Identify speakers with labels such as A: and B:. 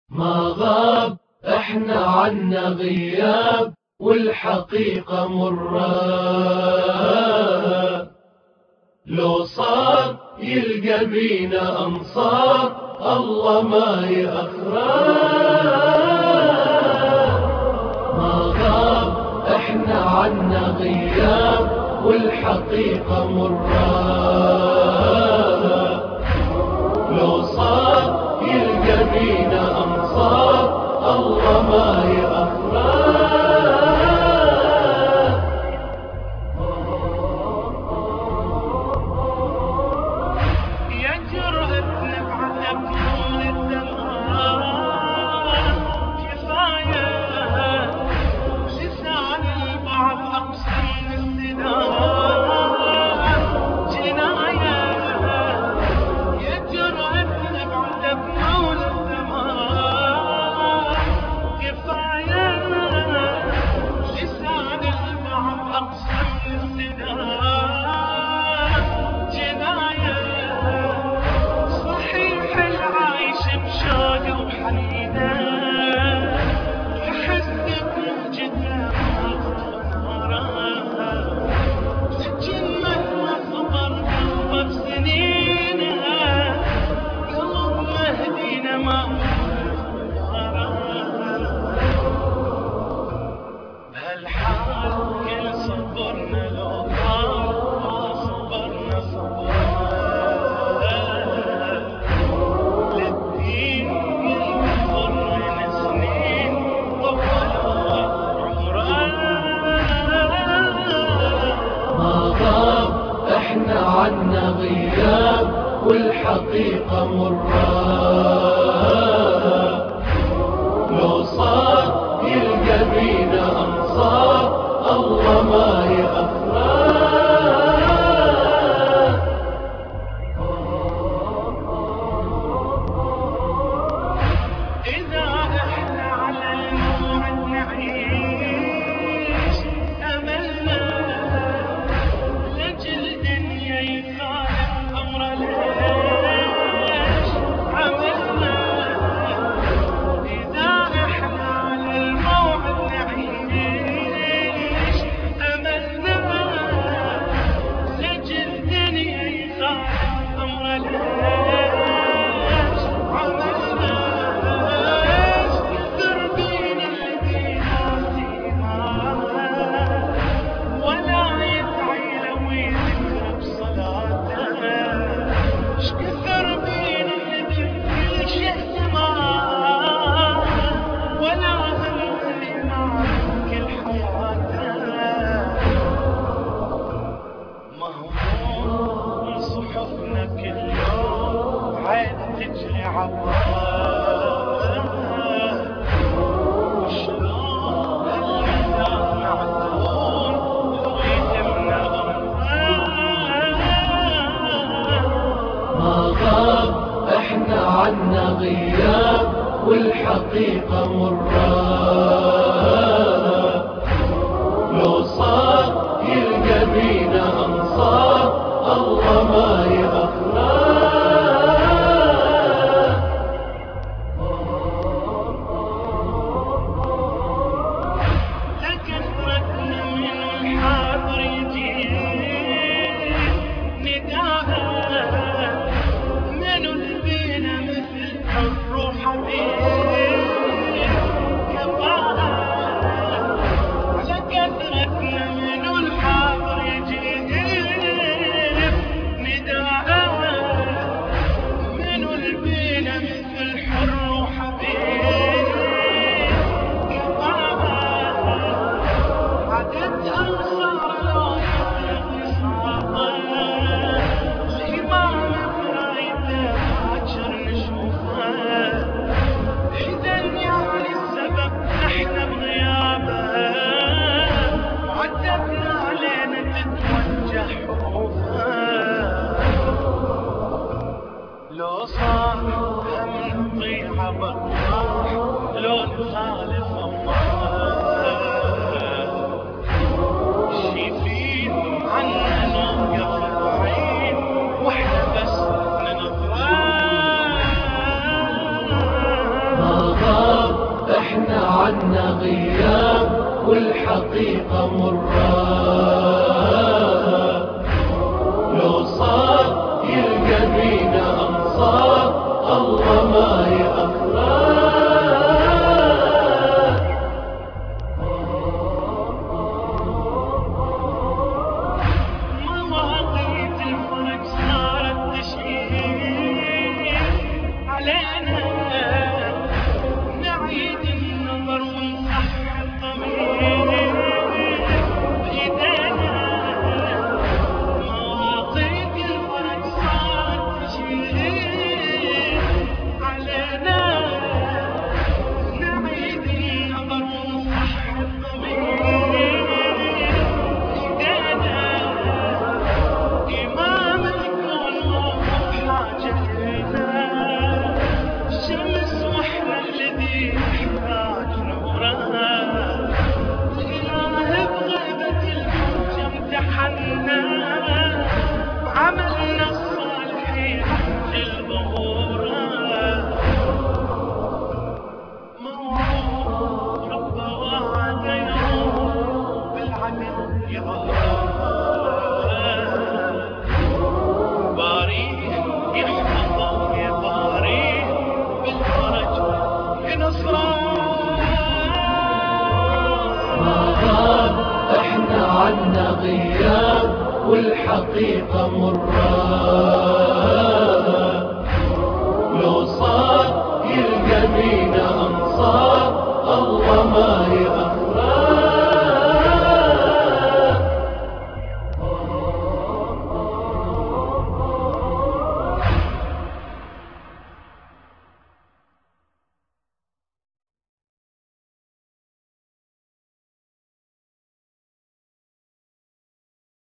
A: ما غاب احنا عنا غياب والحقيقة مرة، لو صار يلقى بينا أنصار الله ما يأخره. ما غاب احنا عنا غياب والحقيقة مرة، لو صار يلقى بينا أنصار الله ما يأخره. احنا عنا غياب والحقيقة مرة، لو صار يلقى بينا أنصار الله ما يأخره.
B: إذا احنا على الموعد نعيش أملنا لجل دنيا يخالف أمر ليش عملنا. إذا احنا على الموعد نعيش أملنا لجل دنيا يخالف أمر ليش عملنا. صحفنا كل يوم عين تجري عبرها، وشلون الميدان معدون لو يهمنا
A: ما غاب احنا عنا غياب والحقيقة مرة، لو صار يلقى بينا أنصار الله ما يأخره.
B: لكثرتنا من الحاضر يجيب نداء، من البينا مثل حر وحبيب كفاء. لكثرتنا من الحاضر يجيب نداء، من البينا مثل حر وحبيب كفاء. عدد أنصار لو يطلق نصابه، الإمام برايته باكر نشوفه. إذن يعني السبب نحن بغيابه، وعدتنا علينا تتوجه حروفه. لو صار هم نضيع بالروح لو نخالف الله، شايفين عنا نوقف بعيد واحنا بس ننظره.
A: عنا غياب والحقيقة مرة. لو صار يلقى بينا أنصار الله ما يأخر.
B: مواقيت الفرج صارت تشهير علينا، نعيد النظر ونصحح الضمير بإيدينا. مواقيت الفرج صارت تشهير علينا، نعيد النظر ونصحح الضمير بإيدينا. إمام الكون موقف حاجة إلينا، الشمس وإحنا الذي نحتاج نورها. الإله بغيبة الحج امتحنا، عملنا الصالحين للظهور. موعود رب وعد يوم بالعدل يظهر، باريه يحفظه يباريه بالفرج ينصره.
A: ما غاب احنا عنا غياب والحقيقة مرة. لو صار